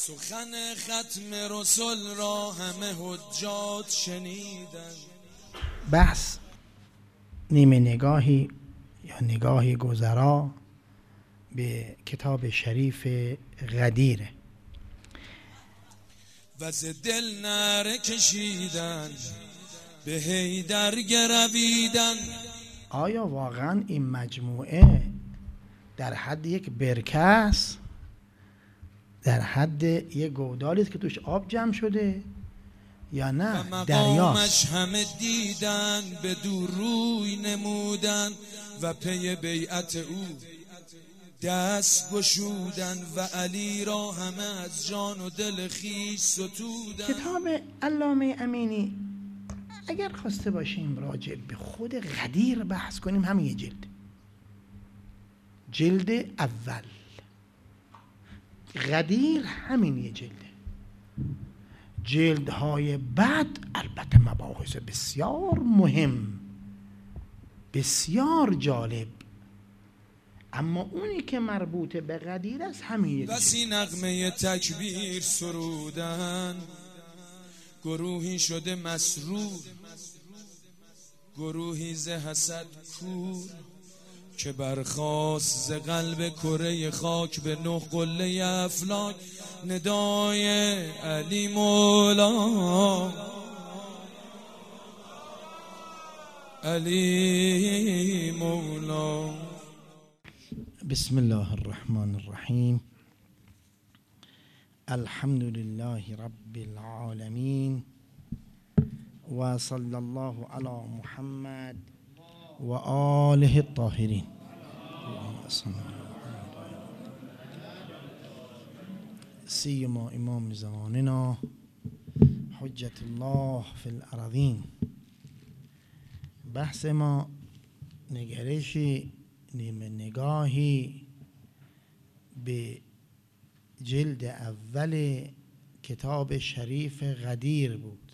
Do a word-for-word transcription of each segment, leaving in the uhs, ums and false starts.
سخن ختم رسول را همه حجات شنیدن. بحث نیمه نگاهی یا نگاهی گذرا به کتاب شریف غدیره. و ز دل نره کشیدن به حیدر گرویدن. آیا واقعا این مجموعه در حد یک برکه است؟ در حد یک گودالی است که توش آب جمع شده یا نه دریاست؟ همه دیدن به دور روی نمودن و پی بیعت او دست گشودن و علی را همه از جان و دل خویش ستودن. کتاب علامه امینی اگر خواسته باشیم راجع به خود غدیر بحث کنیم همین یه جلد جلد اول غدیر همین یه جلده. جلدهای بعد البته مباحث بسیار مهم بسیار جالب، اما اونی که مربوط به غدیر است همین یه جلد. بسی نغمه تکبیر سرودن گروهی شده مسرور، گروهی ز حسد کور که برخاست ز قلب کره خاک به نه قله افلاک ندای علی مولا علی مولا. بسم الله الرحمن الرحیم. الحمد لله رب العالمین و صلی الله علی محمد و آله الطاهرین. سیما امام زماننا حجت الله فی الارضین. بحث ما نگرشی نیمه نگاهی به جلد اول کتاب شریف غدیر بود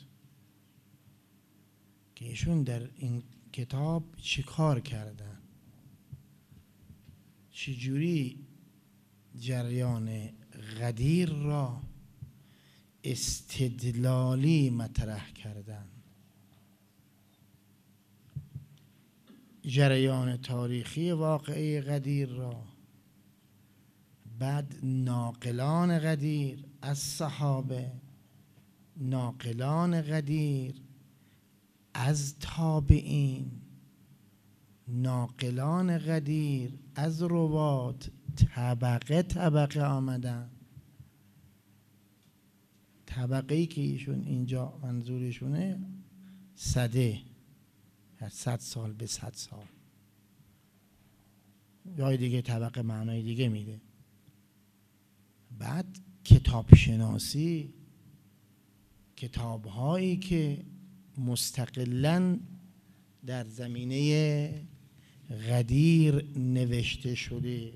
که ایشون در این کتاب چی کار کردن، چجوری جریان غدیر را استدلالی مطرح کردن، جریان تاریخی واقعی غدیر را، بعد ناقلان غدیر از صحابه، ناقلان غدیر از تابعین، ناقلان غدیر از روات، طبقه طبقه آمدن. طبقه ای که ایشون اینجا منظورشونه صده، از صد سال به صد سال. جای دیگه طبقه معنای دیگه میده. بعد کتاب شناسی، کتاب هایی که مستقلاً در زمینه غدیر نوشته شده.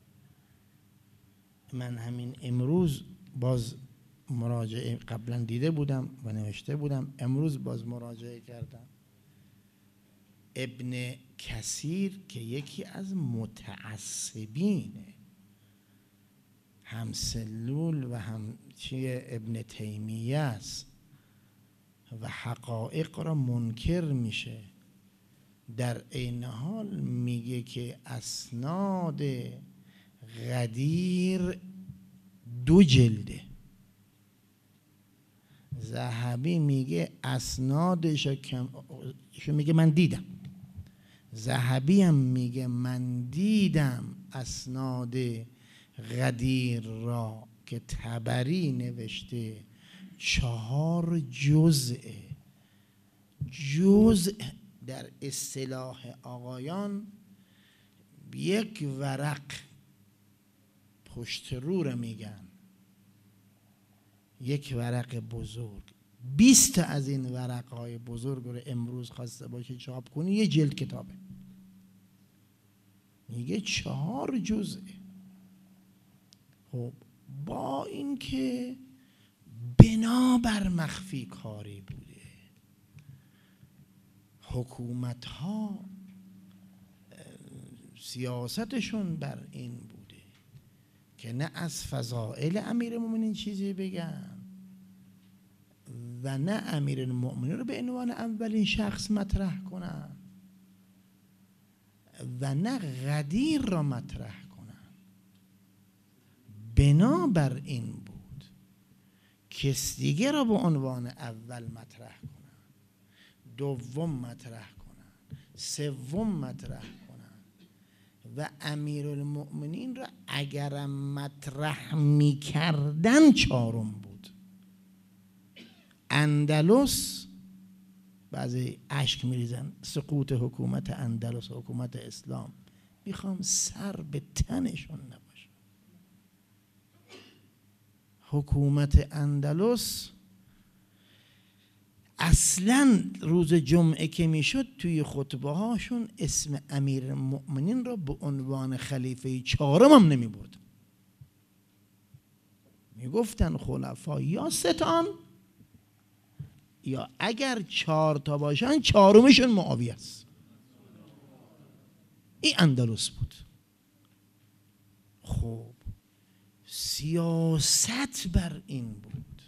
من همین امروز باز مراجعه، قبلا دیده بودم و نوشته بودم، امروز باز مراجعه کردم. ابن کثیر که یکی از متعصبینه، هم سلول و هم چیه ابن تیمیه است و حقایق را منکر میشه، در این حال میگه که اسناد غدیر دو جلده. ذهبی میگه اسنادش کم، شو میگه من دیدم. ذهبی هم میگه من دیدم اسناد غدیر را که طبری نوشته، چهار جزء. جزء در اصطلاح آقایان یک ورق پشت رو رو میگن، یک ورق بزرگ. بیست از این ورق های بزرگ رو امروز خواسته باشه چاپ کنی یه جلد کتابه. میگه چهار جزء. خب با این که بنابر مخفی کاری بوده، حکومت ها سیاستشون بر این بوده که نه از فضائل امیرالمومنین چیزی بگن و نه امیرالمومنین رو به عنوان اولین شخص مطرح کنن و نه غدیر را مطرح کنن. بنابر این بود کس دیگه را به عنوان اول مطرح کنن، دوم مطرح کنن، سوم مطرح کنن و امیرالمومنین را اگرم مطرح میکردن چهارم بود. اندلس بعضی اشک میریزن سقوط حکومت اندلس، حکومت اسلام، میخوام سر به تنشون نباشه. حکومت اندلس اصلا روز جمعه که میشد توی خطبه هاشون اسم امیرالمومنین را به عنوان خلیفه چهارم هم نمی برد. میگفتن خلفا یا ستان یا اگر چهار تا باشن چهارمشون معاویه است. این اندلس بود. خب سیاست بر این بود.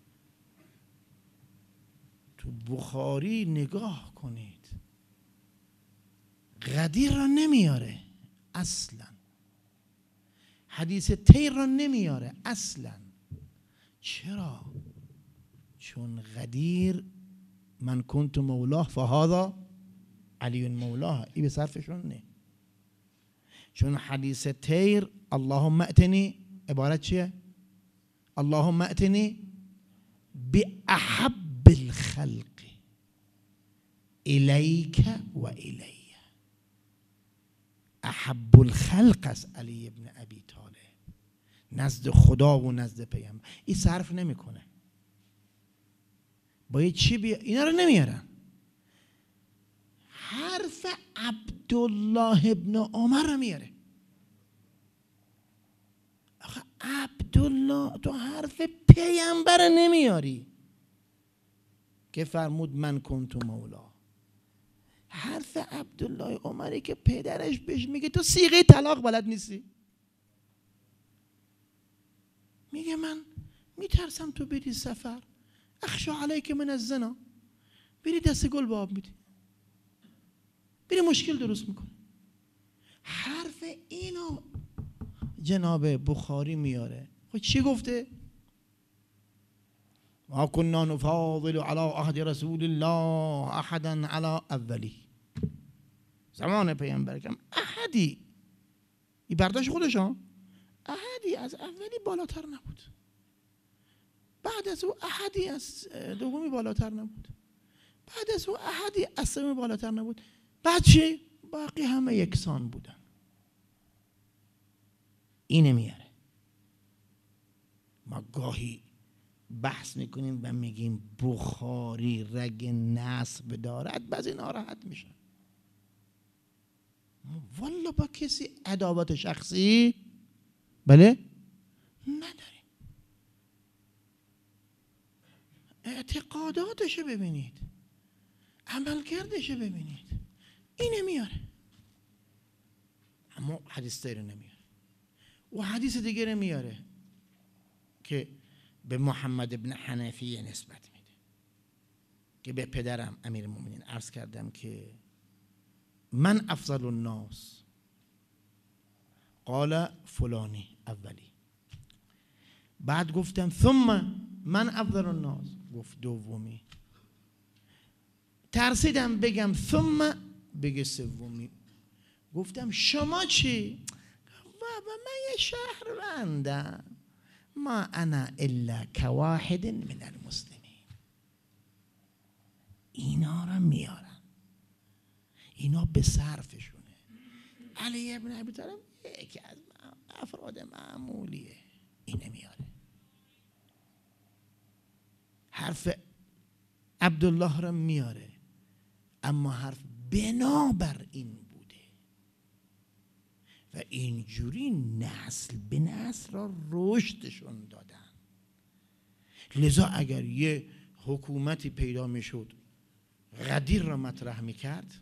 تو بخاری نگاه کنید، غدیر را نمیاره اصلا، حدیث تیر را نمیاره اصلا. چرا؟ چون غدیر من کنت مولاه فهذا علی مولاه، این به صرفشون نه. چون حدیث تیر اللهم ائتنی عبارت چیه؟ اللهم ائتنی باحب الخلق الیک و الی. احب الخلق از علی ابن ابی طالب، نزد خدا و نزد پیامبر. این صرف نمیکنه. باید چی بیا؟ اینا رو نمیارن. حرف عبدالله ابن عمر رو میاره. آخه عبدالله، تو حرف پیامبر نمیاری که فرمود من کنت مولا. حرف عبدالله عمری که پدرش بهش میگه تو صیغه طلاق بلد نیستی. میگه من میترسم تو بری سفر، اخشى علیک من الزنا، بری دست گل به آب میدی، بری مشکل درست میکنه. حرف اینو جناب بخاری میاره. خب چی گفته؟ ما كنا نفاضل على عهد رسول الله احدا على اولی. زمان پیامبر کم احدی، این برداشت خودش ها، احدی از اولی بالاتر نبود، بعد از او احدی از دومی بالاتر نبود، بعد از او احدی از سومی بالاتر نبود. بعد چی؟ باقی همه یکسان بودن. اینه میاره. ما گاهی بحث میکنیم و میگیم بخاری رگ نسب دارد، بعضی ناراحت میشن. والا با کسی عداوت شخصی بله نداریم. اعتقاداتشو ببینید، عملکردشو ببینید. اینه میاره، اما حدیث تیر نمیاره. و حدیث دیگه میاره که به محمد ابن حنفیه نسبت میده که به پدرم امیرالمومنین عرض کردم که من افضل الناس، قال فلانی اولی. بعد گفتم ثم من افضل الناس، گفت دومی. ترسیدم بگم ثم بگه سومی. گفتم شما چی؟ بابا من یه شهروندم، ما انا الا کواحد من المسلمین. اینا را میارن، اینا به صرفشونه. علی ابن ابی طالب یکی از افراد معمولیه، اینه میاره. حرف عبدالله را میاره، اما حرف بنابر این بوده و اینجوری نسل به نسل را رشدشون دادن. لذا اگر یه حکومتی پیدا میشد غدیر را مطرح میکرد،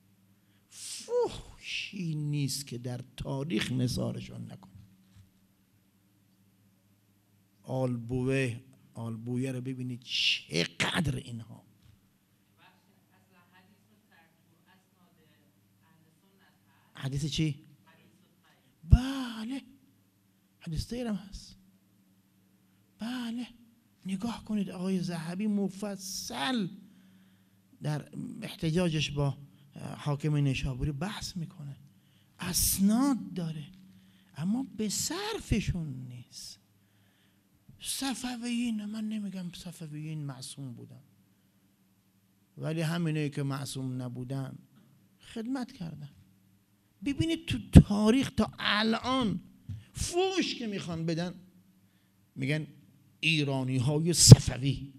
فحشی نیست که در تاریخ نثارشون نکنه. آلبوه آلبویه رو ببینید چقدر اینها حدیث چی؟ بله حدیث دیرم هست. بله نگاه کنید آقای ذهبی مفصل در احتجاجش با حاکم نیشابوری بحث میکنه، اسناد داره، اما به صرفشون نیست. صفویین، من نمیگم صفویین معصوم بودن، ولی همینه که معصوم نبودن خدمت کردن. ببینید تو تاریخ تا الان فوش که میخوان بدن میگن ایرانی های صفوی،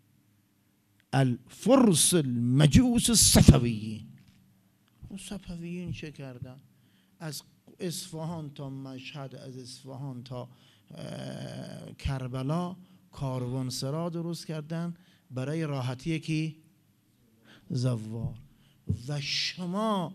الفرس المجوس الصفویین. و صفویین چه کردن؟ از اصفهان تا مشهد، از اصفهان تا کربلا کاروانسرا درست کردن برای راحتی کی؟ زوار. و شما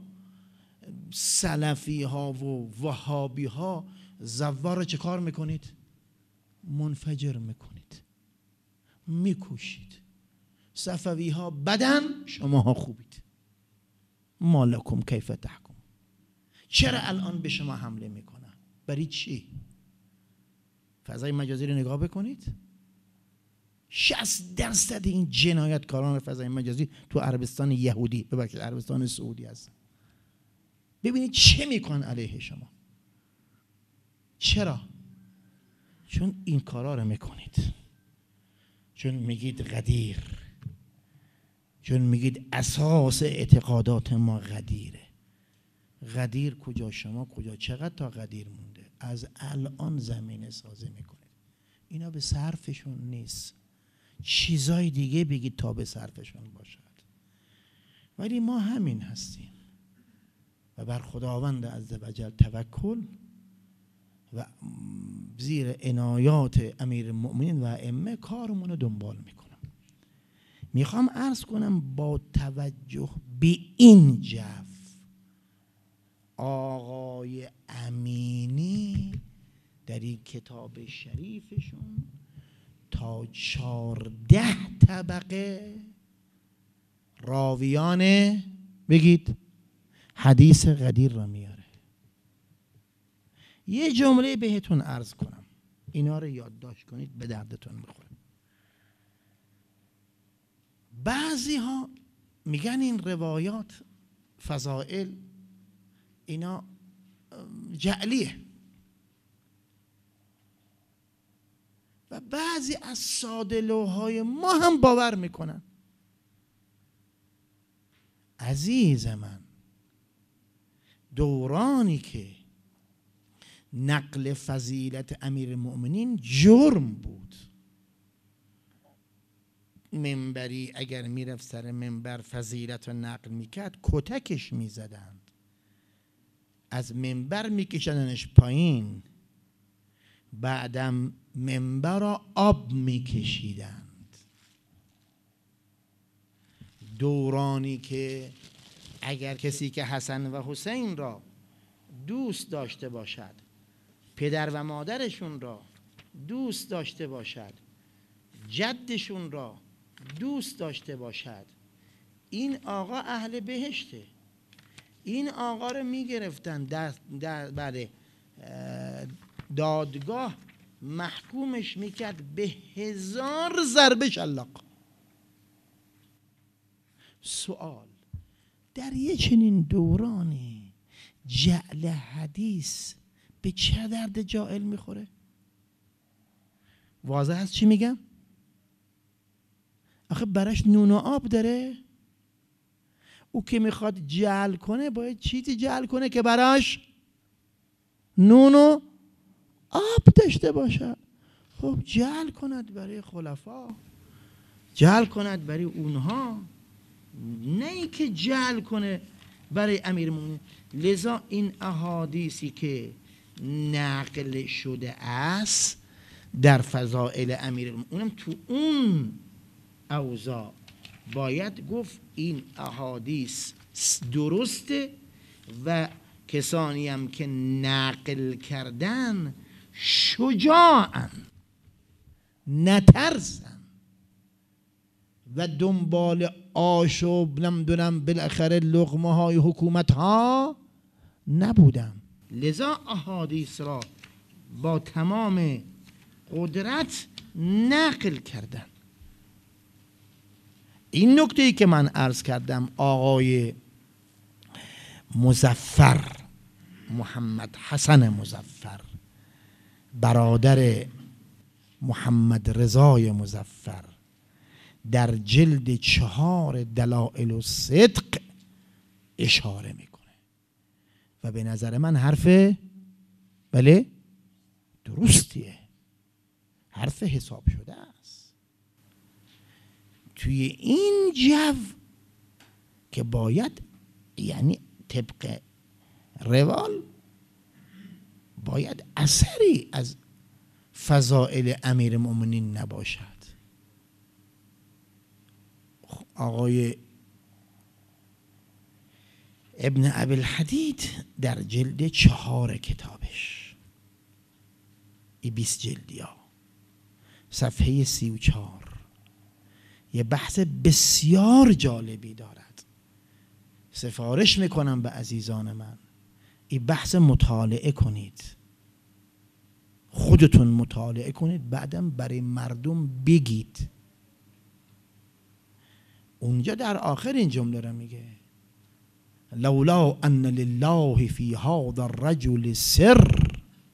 سلفی ها و وهابی ها زوار رو چه کار میکنید؟ منفجر میکنید، میکوشید. صفوی ها بدن، شما ها خوبید. مالکم کیف تحکم. چرا الان به شما حمله میکنن؟ برای چی؟ فضای مجازی رو نگاه بکنید، شصت درصد این جنایتکاران فضای مجازی تو عربستان یهودی، ببخشید عربستان سعودی هستن. ببینید چه میکنن علیه شما. چرا؟ چون این کارا رو میکنید، چون میگید غدیر، چون میگید اساس اعتقادات ما غدیره. غدیر کجا؟ شما کجا؟ چقدر تا غدیر مونده؟ از الان زمینه سازی میکنید. اینا به صرفشون نیست، چیزای دیگه بگید تا به صرفشون باشد. ولی ما همین هستیم و بر خداوند عزوجل توکل و زیر عنایات امیرالمؤمنین و ائمه کارمون رو دنبال میکنم. میخوام عرض کنم با توجه به این جو، آقای امینی در این کتاب شریفشون تا چارده طبقه راویان بگید حدیث غدیر را میاره. یه جمله بهتون عرض کنم، اینا رو یادداشت کنید، به دردتون میخوره. بعضی ها میگن این روایات فضائل اینا جعلیه و بعضی از ساده لوحای ما هم باور میکنن. عزیز من، دورانی که نقل فضیلت امیرالمؤمنین جرم بود، منبری اگر میرفت سر منبر فضیلت رو نقل میکرد کتکش میزدند، از منبر میکشندنش پایین، بعدم منبر را آب میکشیدند. دورانی که اگر کسی که حسن و حسین را دوست داشته باشد، پدر و مادرشون را دوست داشته باشد، جدشون را دوست داشته باشد، این آقا اهل بهشته. این آقا رو میگرفتن در, در بعد دادگاه محکومش میکرد به هزار ضربه شلاق. سوال، در یه چنین دورانی جعل حدیث به چه درد جاهل میخوره؟ واضح هست چی میگم؟ آخه براش نون و آب داره. او که میخواد جعل کنه باید چیزی جعل کنه که براش نون و آب داشته باشه. خب جعل کند برای خلفا، جعل کند برای اونها، نه ای که جعل کنه برای امیرالمومنین. لذا این احادیثی که نقل شده است در فضائل امیرالمومنین، تو اون اوضاع باید گفت این احادیث درسته و کسانی هم که نقل کردن شجاعن. نترسن و دنبال آش و نمیدونم بالاخره لقمه های حکومت ها نبودم. لذا احادیث را با تمام قدرت نقل کردن. این نکته ای که من عرض کردم آقای مظفر، محمد حسن مظفر، برادر محمد رضای مظفر، در جلد چهار دلائل الصدق اشاره میکنه و به نظر من حرف بله درستیه، حرف حساب شده است. توی این جو که باید یعنی طبق روال باید اثری از فضائل امیر المؤمنین نباشد. آقای ابن ابی الحدید در جلد چهار کتابش، این بیست جلدی ها، صفحه سی و چهار، یه بحث بسیار جالبی دارد. سفارش میکنم به عزیزان من این بحث مطالعه کنید، خودتون مطالعه کنید، بعدم برای مردم بگید. اونجا در آخر این جمله را میگه لولا ان لله فی هذا الرجل سر،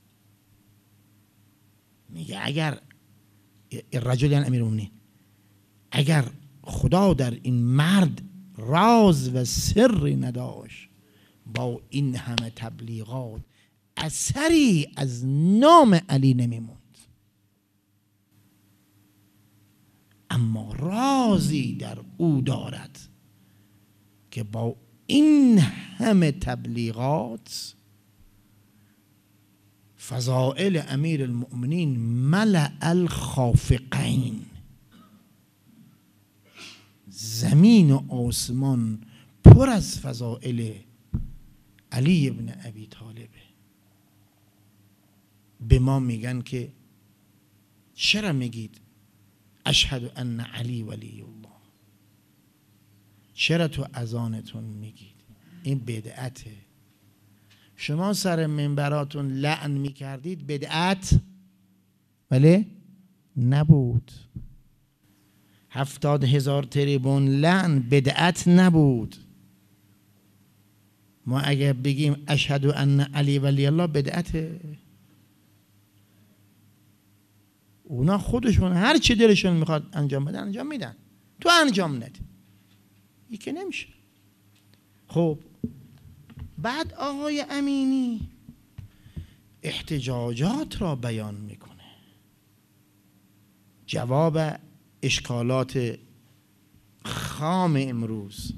میگه اگر الرجل یعنی امیر المؤمنین، اگر خدا در این مرد راز و سری نداشت با این همه تبلیغات اثری از نام علی نمیموند. اما رازی در او دارد که با این همه تبلیغات فضائل امیر المؤمنین ملأ الخافقین، زمین و آسمان پر از فضائل علی ابن ابی طالبه. به ما میگن که چرا میگید اشهد ان علی ولی الله؟ چرا تو اذانتون میگید؟ این بدعته. شما سر منبراتون لعن میکردید، بدعت بله نبود. هفتاد هزار تریبون لعن بدعت نبود. ما اگر بگیم اشهد ان علی ولی الله بدعته. اونا خودشون هر چی دلشون میخواد انجام بدن انجام میدن، تو انجام نده، این که نمیشه. خب بعد آقای امینی احتجاجات را بیان میکنه، جواب اشکالات خام امروز،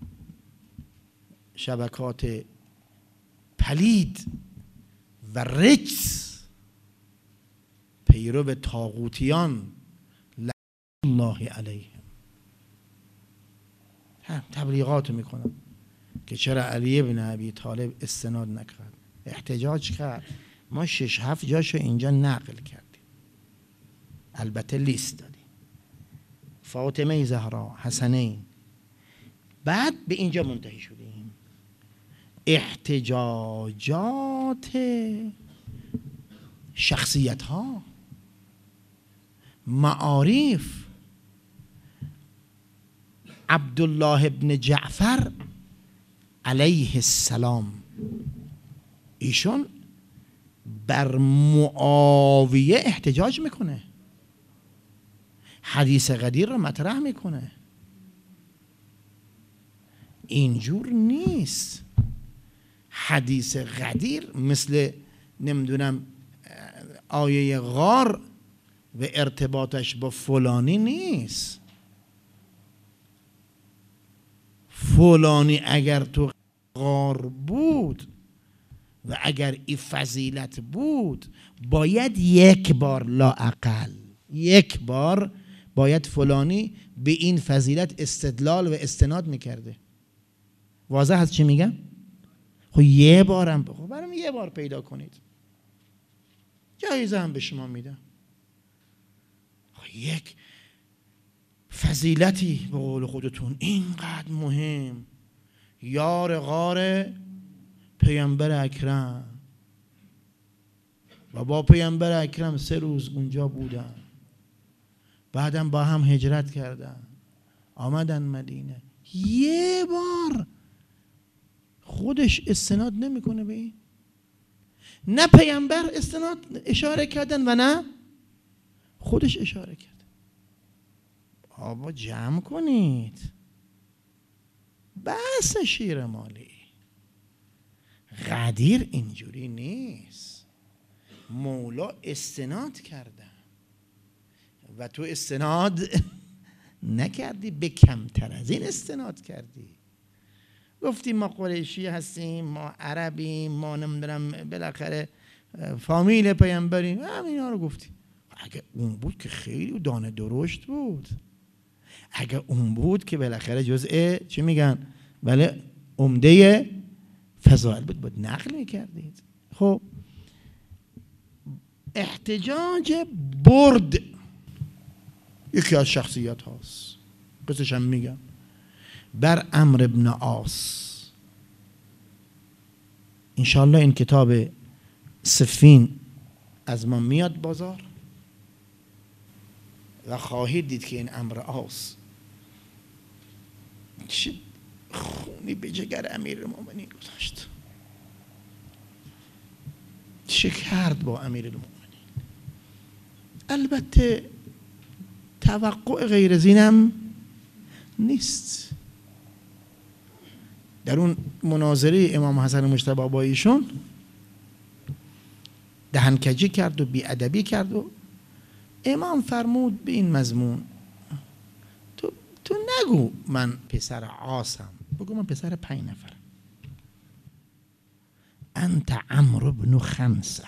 شبکات پلید و رجس پیرو به طاغوتیان لعنت الله علیهم، هم تبلیغات میکنن که چرا علی ابن ابی طالب استناد نکرد، احتجاج کرد. ما شش هفت جاشو اینجا نقل کردیم، البته لیست دادیم، فاطمه زهرا، حسنین. بعد به اینجا منتهی شدیم، احتجاجات شخصیت ها، معارف. عبدالله ابن جعفر علیه السلام، ایشون بر معاویه احتجاج میکنه، حدیث غدیر رو مطرح میکنه. اینجور نیست. حدیث غدیر مثل نمیدونم آیه غار و ارتباطش با فلانی نیست. فلانی اگر تو غار بود و اگر این فضیلت بود، باید یک بار لااقل یک بار باید فلانی به این فضیلت استدلال و استناد میکرده. واضح هست چی میگم؟ خب یه بارم خب برام یه بار پیدا کنید، جایزه هم به شما میدم. یک فضیلتی به قول خودتون اینقدر مهم، یار غار پیامبر اکرم و با پیامبر اکرم سه روز اونجا بودن، بعدم با هم هجرت کردن آمدن مدینه. یه بار خودش استناد نمیکنه به این، نه پیامبر استناد اشاره کردن و نه خودش اشاره کرد. آبا جمع کنید، بس شیر مالی. غدیر اینجوری نیست. مولا استناد کردن و تو استناد نکردی، به کمتر از این استناد کردی. گفتی ما قریشی هستیم، ما عربیم، ما نمیدونم بالاخره فامیل پیامبریم، همینا رو گفتی. اگه اون بود که خیلی دانه درشت بود، اگه اون بود که بالاخره جزء چی میگن بله عمده فضائل بود، بود نقل میکردید. خب احتجاج برد یکی از شخصیت هاست، قصه‌ش هم میگم، بر عمرو بن عاص. انشاءالله این کتاب صفین از ما میاد بازار و خواهید دید که این عمرو عاص چه خونی به جگر امیرالمومنین گذاشت، چه کرد با امیرالمومنین. البته توقع غیر از اینم نیست. در اون مناظره امام حسن مجتبی با ایشون دهنکجی کرد و بیادبی کرد و امام فرمود به این مضمون تو تو نگو من پسر عاصم، بگو من پسر پنج نفرم. انت عمرو بن خمسه،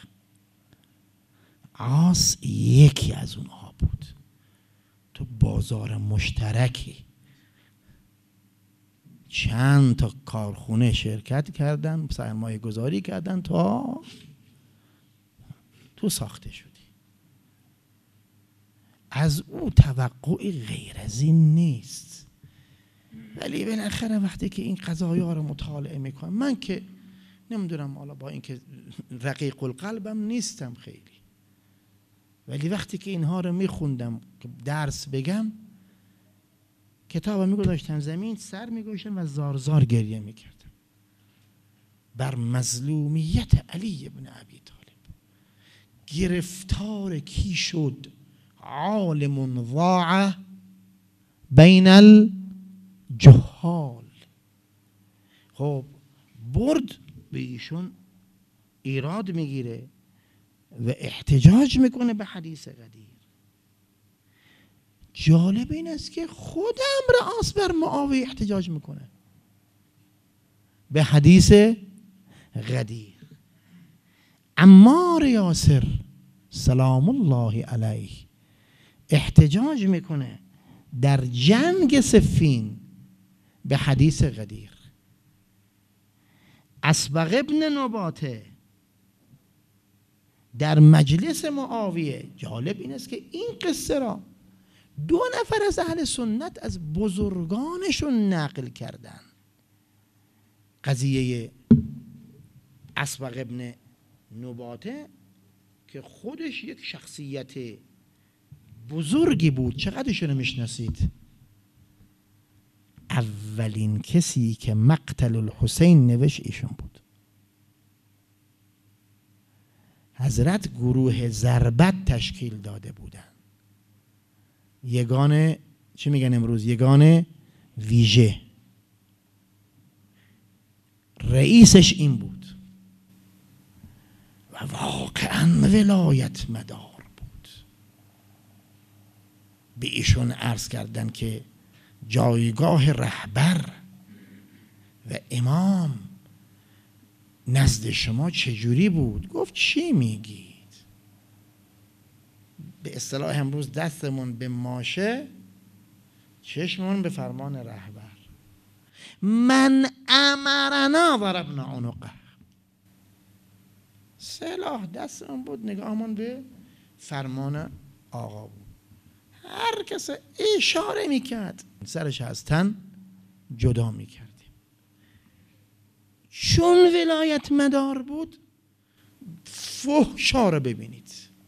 عاص یکی از اونها بود، تو بازار مشترکی، چند تا کارخونه شرکت کردن، سرمایه گذاری کردن تا تو ساخته شدی. از او توقع غیر از این نیست. ولی بالاخره وقتی که این قضایا رو مطالعه میکنم، من که نمیدونم حالا با اینکه رقیق القلبم نیستم خیلی، ولی وقتی که اینها رو میخوندم که درس بگم، کتابم میگذاشتم زمین، سر میگوشتم و زار زار گریه میکردم بر مظلومیت علی ابن ابی طالب. گرفتار کی شد؟ عالم ضاع بین الجهال. خب برد به ایشون ایراد میگیره و احتجاج میکنه به حدیث غدیر. جالب این است که خود عمرو عاص بر معاویه احتجاج میکنه به حدیث غدیر. عمار یاسر سلام الله علیه احتجاج میکنه در جنگ صفین به حدیث غدیر. اسبغ ابن نباته در مجلس معاویه. جالب این است که این قصه را دو نفر از اهل سنت از بزرگانشون نقل کردن. قضیه اسبغ ابن نباته که خودش یک شخصیت بزرگی بود. چقدرشون رو میشناسید؟ اولین کسی که مقتل الحسین نوشت ایشون بود. حضرت گروه ضربت تشکیل داده بودن، یگان چی میگن امروز؟ یگان ویژه. رئیسش این بود و واقعا ولایت مدار بود. به ایشون عرض کردن که جایگاه رهبر و امام نزد شما چجوری بود؟ گفت چی میگید؟ به اصطلاح امروز دستمون به ماشه، چشممون به فرمان رهبر. من امرنا ضربنا عنقه. سلاح دستمون بود، نگاهمون به فرمان آقا بود. هر کس اشاره میکرد سرش از تن جدا میکردیم. چون ولایت مدار بود فحشا رو ببینید.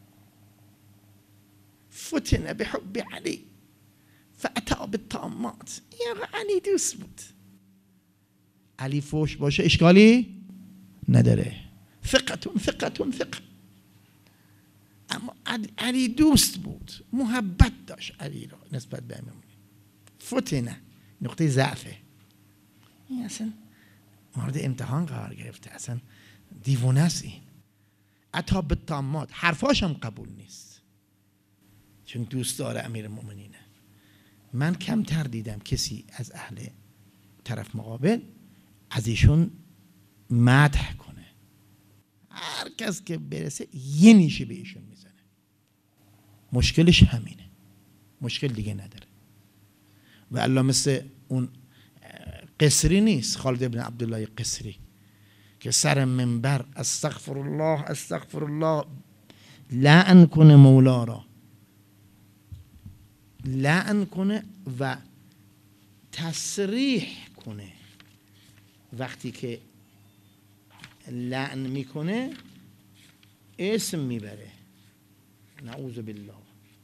فتن به حب علی فاتی بالطامات. یا علی دوست بود. علی فحش باشه اشکالی نداره. ثقتون ثقتون ثقه. اما علی دوست بود، محبت داشت علی را نسبت به امام. فتنه نقطه ضعفه. این اصلا مورد امتحان قرار گرفته، اصلا دیوانه است این. عطا بالطامات حرفاش هم قبول نیست چون دوست داره امیر المؤمنینه. من کمتر دیدم کسی از اهل طرف مقابل از ایشون مدح کنه. هر کس که برسه یه نیشه به ایشون میزنه. مشکلش همینه، مشکل دیگه نداره. و الله مثل اون قصری نیست، خالد ابن عبدالله قصری که سر منبر استغفر الله استغفر الله لعن کنه مولا را، لعن کنه و تصریح کنه. وقتی که لعن میکنه اسم میبره، نعوذ بالله،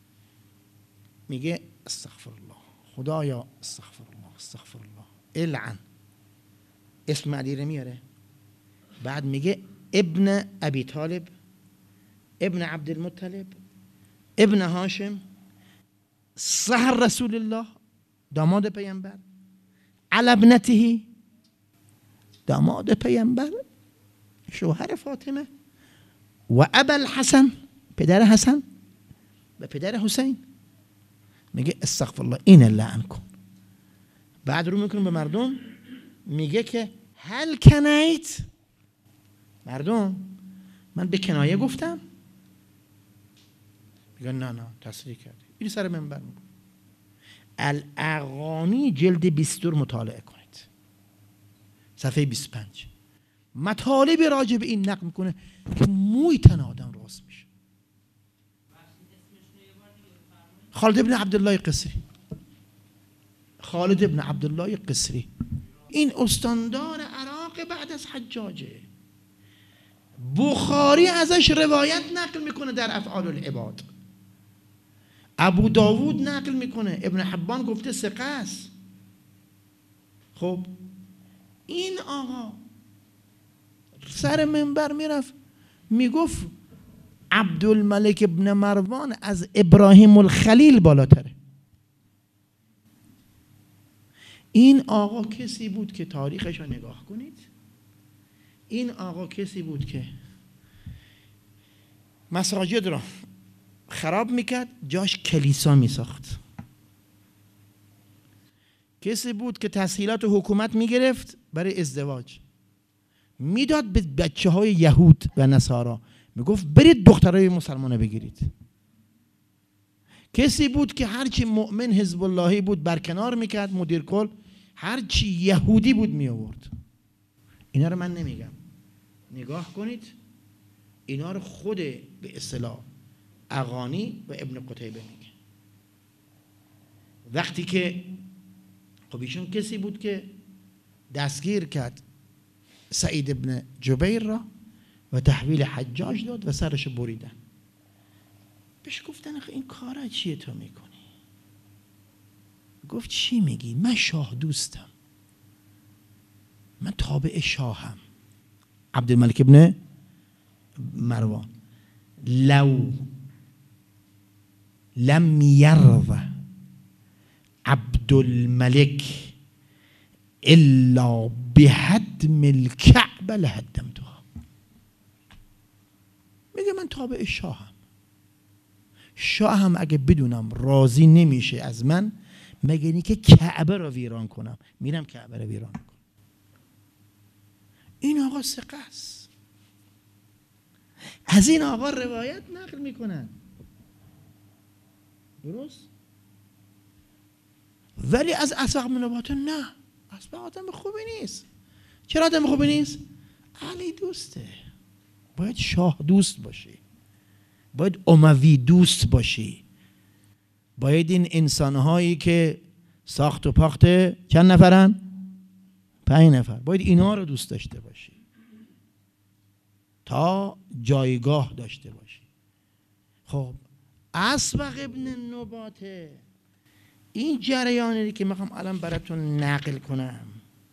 میگه استغفر الله، خدایا استغفر الله استغفر الله، العن، اسم علی رو میاره. بعد میگه ابن ابی طالب، ابن عبد المطلب، ابن هاشم، صهر رسول الله، داماد پیامبر، علی ابنته، داماد پیامبر، شوهر فاطمه، و ابا الحسن، پدر حسن و پدر حسین. میگه استغفر الله، این لعن کن. بعد رو میکنه به مردم میگه که هل کنایت، مردم من به کنایه گفتم؟ میگه نه نه تصریح کردی. این سر منبر میگه الاغانی جلد بیست مطالعه کنید، صفحه بیست و پنج. مطالب راجع به این نقل میکنه که موی تن آدم راست میشه. خالد ابن عبدالله قصری، خالد ابن عبدالله قصری این استاندار عراق بعد از حجاجه. بخاری ازش روایت نقل میکنه در افعال العباد، ابو داوود نقل میکنه، ابن حبان گفته ثقه است. خب این آقا سر منبر میرفت میگفت عبدالملک ابن مروان از ابراهیم الخلیل بالاتره. این آقا کسی بود که تاریخش رو نگاه کنید، این آقا کسی بود که مساجد را خراب میکرد جاش کلیسا میساخت. کسی بود که تسهیلات حکومت میگرفت برای ازدواج، میداد به بچه های یهود و نصارا، میگفت برید دخترای مسلمانه بگیرید. کسی بود که هرچی مؤمن حزب اللهی بود برکنار میکرد، مدیر کل هرچی یهودی بود می آورد. اینا رو من نمیگم، نگاه کنید، اینا رو خود به اصطلاح اغانی و ابن قتیبه میگه. وقتی که خب ایشون کسی بود که دستگیر کرد سعید ابن جبیر را و تحویل حجاج داد و سرش بریدن. بهش گفتن آخه این کارا چیه تو میکنی؟ گفت چی میگی؟ من شاه دوستم، من تابع شاهم. عبدالملک ابن مروان لو لم یرض عبدالملک الا بهدم الکعبه لهدمتها. میگه من تابع شاهم، شاهم اگه بدونم راضی نمیشه از من مگه اینی که کعبه را ویران کنم، میرم کعبه را ویران کنم. این آقا ثقه است، از این آقا روایت نقل میکنن، درست؟ ولی از اسحاق بن باطن نه، اصلا آدم خوبی نیست. چرا آدم خوبی نیست؟ علی دوسته. باید شاه دوست باشی، باید اموی دوست باشی، باید این انسانهایی که ساخت و پاخت چند نفرن؟ پنج نفر. باید اینا رو دوست داشته باشی تا جایگاه داشته باشی. خب اسبق ابن نباته، این جریانی که میخوام الان براتون نقل کنم،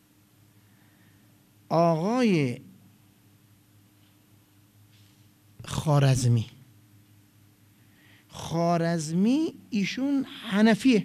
آقای خوارزمی خوارزمی ایشون حنفیه،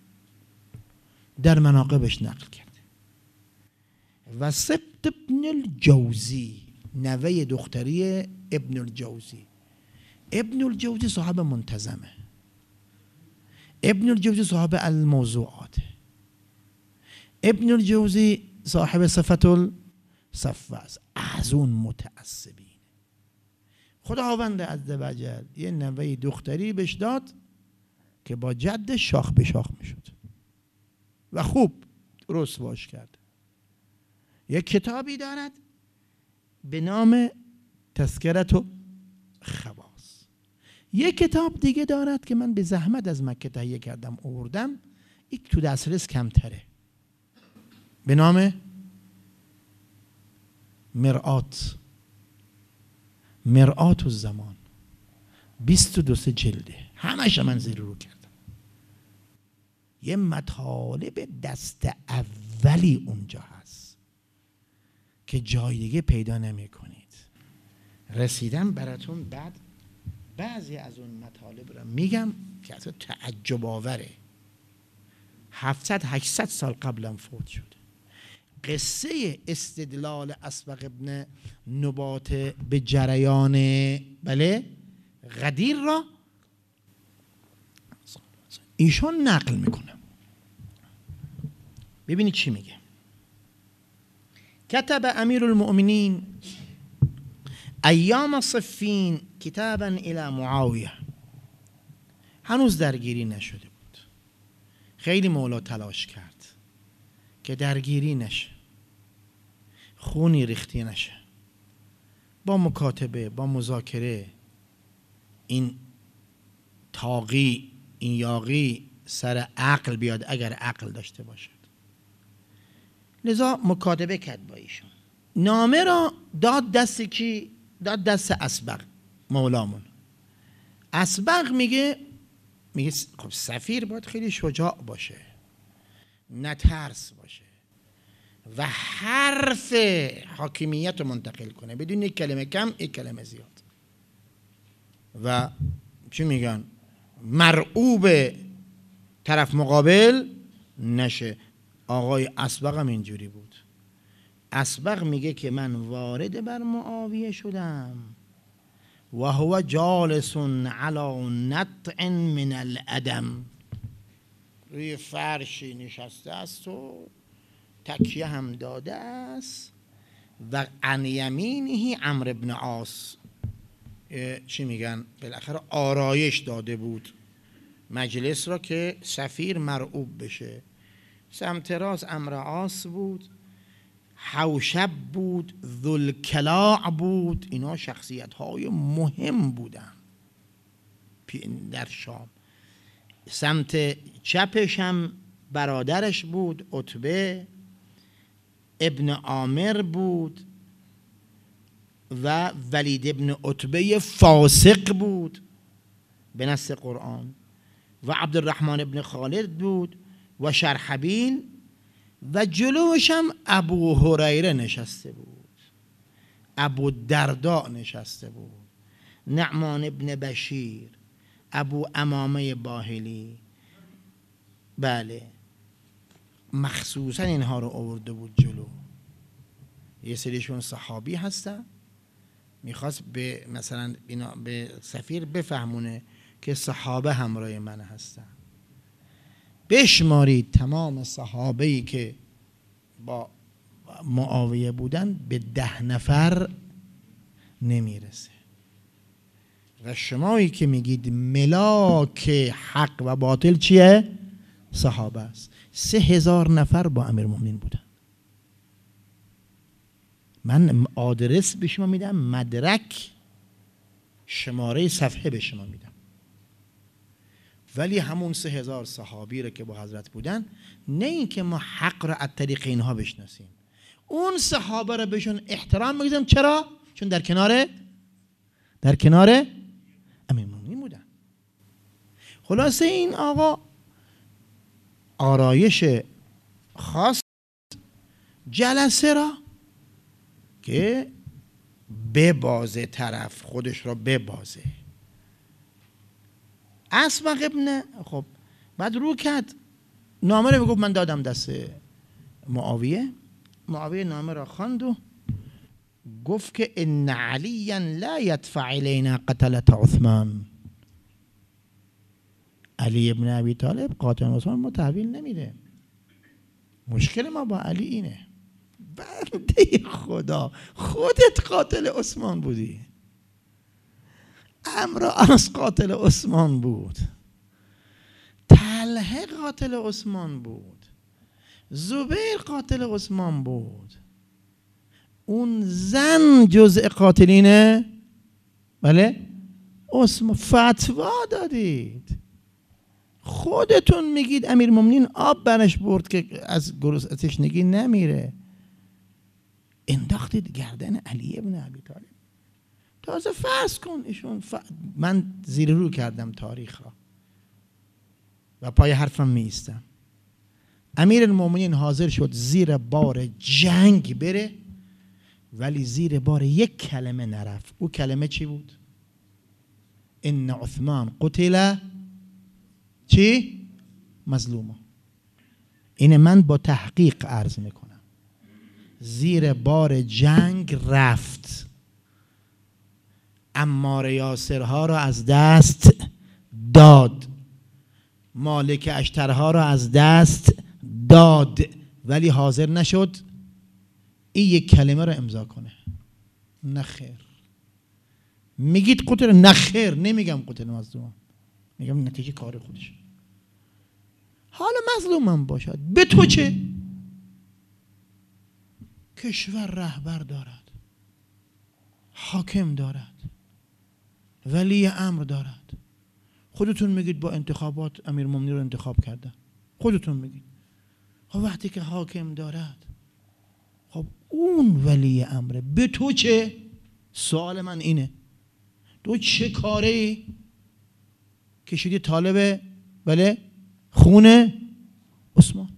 در مناقبش نقل کرده. و سبت ابن الجوزی، نوه دختری ابن الجوزی. ابن الجوزی صاحب منتظمه، ابن الجوزی صاحب الموضوعات، ابن الجوزی صاحب صفت الصفوه است. از اون متعصبین خداوند عزوجل یه نوه دختری بهش داد که با جد شاخ به شاخ میشد و خوب رسواش کرد. یک کتابی دارد به نام تذکرت و خواص، یک کتاب دیگه دارد که من به زحمت از مکه تهیه کردم آوردم، یک تو دسترس کمتره، به نام مرآت مرآت الزمان، بیست و دو جلده، همش من زیر رو کردم. یه مطالب دست اولی اونجا هست که جای دیگه پیدا نمی کنید. رسیدم براتون بعد بعضی از اون مطالب رو میگم که اصلا تعجب آوره. هفتصد هشتصد سال قبلم فوت شد. قصه استدلال اسبق ابن نبات به جریان بله غدیر را ایشون نقل میکنه. ببینید چی میگه. کتب امیر المؤمنین ایام صفین کتابا الى معاویه. هنوز درگیری نشده بود، خیلی مولا تلاش کرد که درگیری نشه، خونی ریختی نشه، با مکاتبه با مذاکره این تاقی این یاغی سر عقل بیاد اگر عقل داشته باشد. لذا مکاتبه کرد با ایشون، نامه را داد دست کی؟ داد دست اسبق مولامون. اسبق میگه میگه خب سفیر باید خیلی شجاع باشه، نترس باشه و حرف حاکمیت رو منتقل کنه بدون یک کلمه کم یک کلمه زیاد و چی میگن مرعوب طرف مقابل نشه. آقای اسبق هم اینجوری بود. اسبق میگه که من وارد بر معاویه شدم و هو جالس علی نطع من الادم، روی فرشی نشسته است و تکیه هم داده است و عن یمینه عمرو بن عاص، چی میگن بالاخره آرایش داده بود مجلس را که سفیر مرعوب بشه. سمت راست عمرو عاص بود، حوشب بود، ذوالکلاع بود، اینا شخصیت های مهم بودن در شام. سمت چپش هم برادرش بود عتبه ابن عامر بود و ولید ابن عتبه فاسق بود به نص قرآن و عبدالرحمن ابن خالد بود و شرحبیل و جلوش هم ابو هریره نشسته بود، ابو درداء نشسته بود، نعمان ابن بشیر، ابو امامه باهلی. بله مخصوصا اینها رو آورده بود جلو. یه سریشون صحابی هستن، میخواست به مثلا اینا به سفیر بفهمونه که صحابه همراه من هستن. بشمارید تمام صحابه‌ای که با معاویه بودن به ده نفر نمیرسه. و شمایی که میگید ملاک حق و باطل چیه؟ صحابه است. سه هزار نفر با امیرالمومنین بودن. من آدرس به شما میدم، مدرک، شماره صفحه به شما میدم. ولی همون سه هزار صحابی رو که با حضرت بودن، نه این که ما حق را از طریق اینها بشناسیم، اون صحابه را بهشون احترام میگذاریم. چرا؟ چون در کنار در کنار امیرالمومنین بودن. خلاصه این آقا آرایش خاص جلسه را که ببازه، طرف خودش را ببازه. اسبق ابن خب بعد رو کرد، نامه رو بگفت من دادم دست معاویه. معاویه نامه را خواند و گفت که ان علیا لا یدفع الینا قتلة عثمان. علی ابن ابی طالب قاتل عثمان ما تحویل نمیده. مشکل ما با علی اینه. بنده خدا، خودت قاتل عثمان بودی، عمرو عاص قاتل عثمان بود، طلحه قاتل عثمان بود، زبیر قاتل عثمان بود، اون زن جزء قاتلینه. بله عثمان فتوا دادید، خودتون میگید امیرالمومنین آب برش برد که از گرسنگی تشنگی نمیره، انداختید گردن علی ابن ابی طالب. تازه فرض کن ایشون ف... من زیر رو کردم تاریخ را و پای حرفم می ایستم. امیرالمومنین حاضر شد زیر بار جنگ بره، ولی زیر بار یک کلمه نرفت. او کلمه چی بود؟ ان عثمان قتل چی؟ مظلوما. این من با تحقیق عرض میکنم. زیر بار جنگ رفت، عمار یاسرها را از دست داد، مالک اشترها را از دست داد، ولی حاضر نشد این یک کلمه را امضا کنه. نخیر. میگید قتل، نخیر نمیگم قتل مظلوم، میگم نتیجه کار خودش. حالا مظلومم باشد، به تو چه؟ کشور رهبر دارد، حاکم دارد، ولی امر دارد. خودتون میگید با انتخابات امیرالمومنین رو انتخاب کردن، خودتون میگید. خب وقتی که حاکم دارد، خب اون ولی امره، به تو چه؟ سوال من اینه، تو چه کاره که شدی طالب بله خون عثمان؟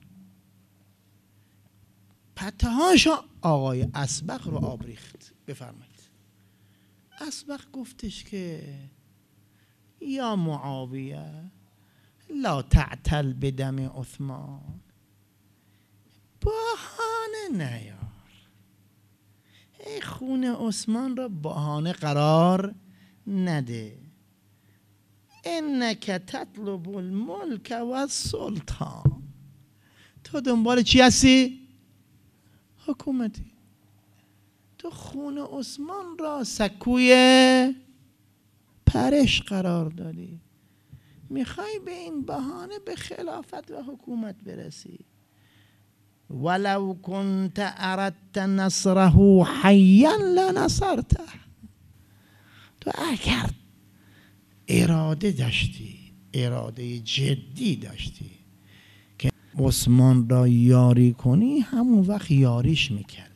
پتهاشا آقای اسبق رو آب ریخت. بفرمایید. اسبق گفتش که یا معاویه لا تعتل بدم عثمان، بهانه نیار، ای خون عثمان را بهانه قرار نده. انک تطلب الملک و السلطان، تو دنبال چی هستی؟ حکومتی. تو خون عثمان را سکوی پرش قرار دادی، میخوای به این بهانه به خلافت و حکومت برسی. ولو کنت اردت نصره حیا لنصرته، تو اگر اراده داشتی، اراده جدی داشتی که عثمان را یاری کنی، همون وقت یاریش میکردی.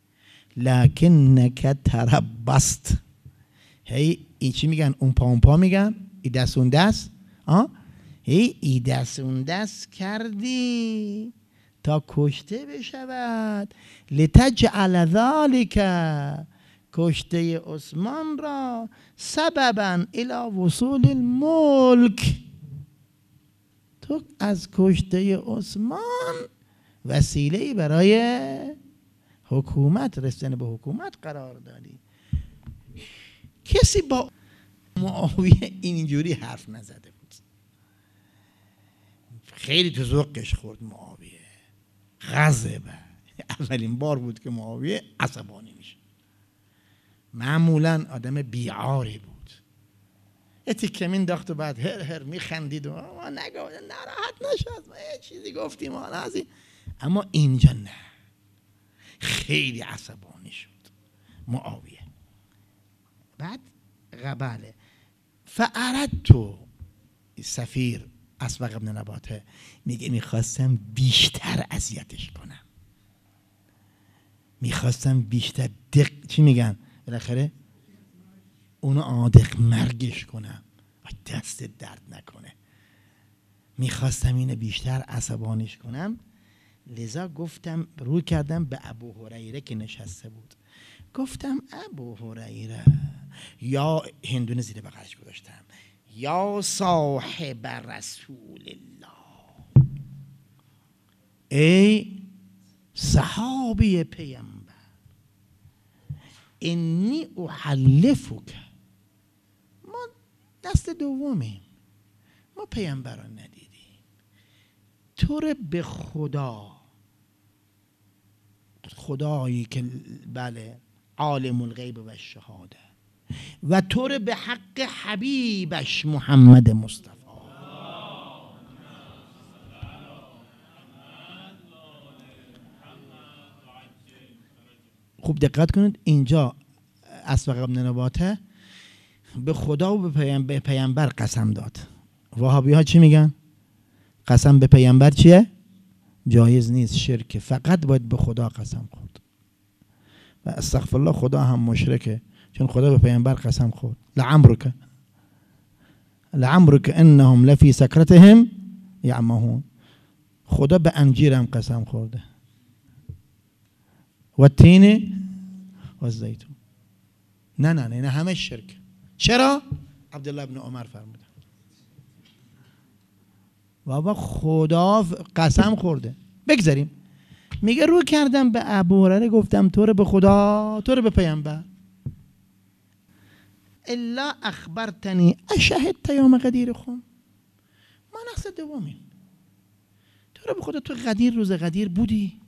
لکنک تربست، هی این چی میگن؟ اون پا اون پا میگن، ای دست اون دست، آه هی ای دست اون دست کردی تا کشته بشود. لتجعل ذلک، کشته عثمان را سببا الی وصول الملک، تو از کشته عثمان وسیله برای حکومت، رسیدن به حکومت قرار دادی. کسی با معاویه اینجوری حرف نزده بود. خیلی تو ذوقش خورد معاویه، غضبه. اولین بار بود که معاویه عصبانی میشه. معمولا آدم بیعاری بود، اتیکه مینداخت و بعد هر هر میخندید و ما نگو ناراحت نشد، ما یه چیزی گفتیم حالا از این. اما اینجا نه، خیلی عصبانی شد معاویه. بعد قبله فاردت، سفیر اسبق ابن نباته میگه میخواستم بیشتر اذیتش کنم، میخواستم بیشتر دق چی میگن بالاخره اونو آدق مرگش کنم، دست درد نکنه. میخواستم اینو بیشتر عصبانیش کنم، لذا گفتم رو کردم به ابو هریره که نشسته بود، گفتم ابو هریره، یا هندونه زیر بغلش گذاشتم، یا صاحب رسول الله، ای صحابی پیامبر، انی احلفک، ما دست دومیم، ما پیامبران ندیدیم، تو رو به خدا، خدایی که بله عالم الغیب و الشهاده، و تو رو به حق حبیبش محمد مصطفی. خوب دقت کنید، اینجا اسبق ابن نباته به خدا و به پیامبر قسم داد. وهابی ها چی میگن؟ قسم به پیامبر چیه؟ جایز نیست، شرکه، فقط باید به خدا قسم خورد. و استغفر الله خدا هم مشرکه، چون خدا به پیامبر قسم خورد، لعمرک لعمرک انهم لفی سکرتهم یعمهون. خدا به انجیر هم قسم خورده، و تین و زیتون. نه نه نه همه شرک. چرا؟ عبدالله ابن عمر فرمودن بابا خدا قسم خورده. بگذاریم، میگه رو کردم به ابو هریره گفتم تو رو به خدا، تو رو به پیامبر، الا اخبرتنی اشهدت یوم غدیرکم، ما نقصد دومیم، تو رو به خدا تو غدیر روز غدیر بودی؟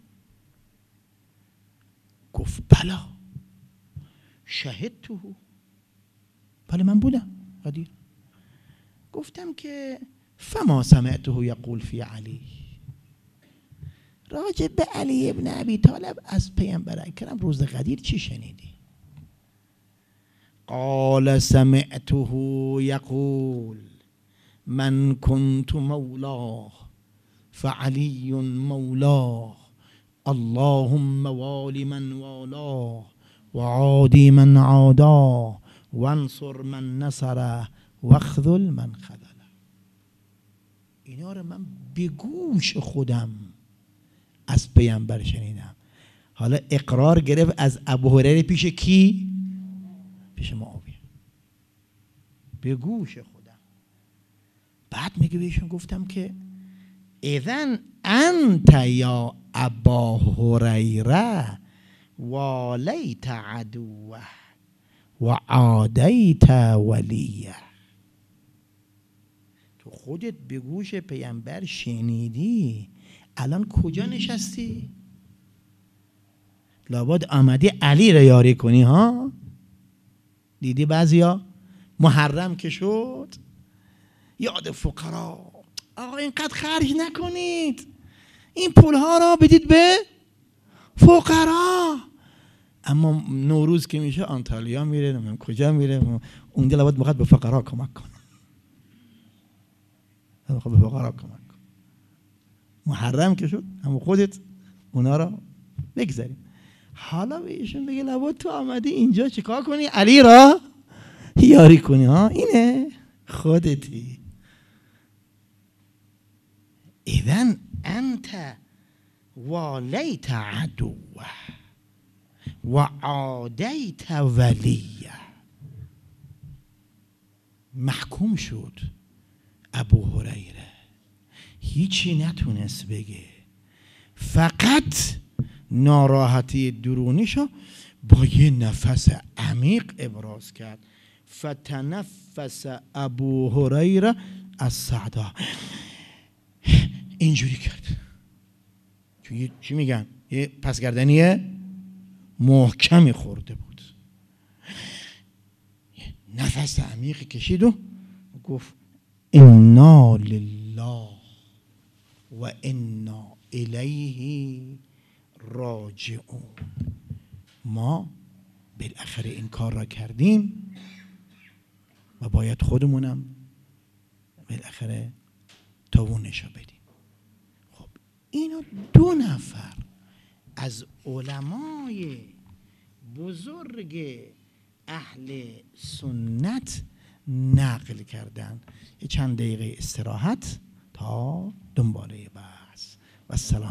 گفت بلا شهدته، بله من بودم غدیر. گفتم که فما سمعته یقول فی علی، راجع به علی ابن ابی طالب از پیامبر اکرم روز غدیر چی شنیدی؟ قال سمعته یقول من کنت مولاه فعلی مولاه اللهم والی من والاه وعادی من عاداه وانصر من نصره واخذل من خذله. اینا رو من به گوش خودم از پیامبر شنیدم. حالا اقرار گرفت از ابو هریره پیش کی؟ پیش معاویه، به گوش خودم. بعد میگه بهشون گفتم که اذن انت یا ابا هریره والیت عدوه و عادیت ولیه. تو خودت به گوش پیامبر شنیدی، الان کجا نشستی؟ لابد آمدی علی را یاری کنی ها. دیدی بعضیا محرم که شد یاد فقرا، آقا اینقدر خرج نکنید، این پولها را بدید به فقرا. اما نوروز که میشه آنتالیا میره، نمیدونم کجا میره، اونجا لابد میخواد به فقرا کمک کنه، میخواد به فقرا کمک کنه. محرم که شد اما خودت اونا را بگذاریم. حالا به ایشون بگه لابد تو آمدی اینجا چیکار کنی؟ علی را یاری کنی ها. اینه خودتی. اذن انت والیت عدوه و عادیت ولیه. محکوم شد ابو هریره، هیچی نتونست بگه، فقط ناراحتی درونیشو با یه نفس عمیق ابراز کرد. فتنفس ابو هریره از سعدا، اینجوری کرد. چی میگن؟ یه پسگردنی محکمی خورده بود. نفس عمیقی کشید و گفت انا لله و انا الیه راجعون. ما بالاخره این کار را کردیم و باید خودمونم بالاخره تاوونشو بدیم. خب اینو دو نفر از علمای بزرگ اهل سنت نقل کردن. یه چند دقیقه استراحت تا دنباله بحث. و السلام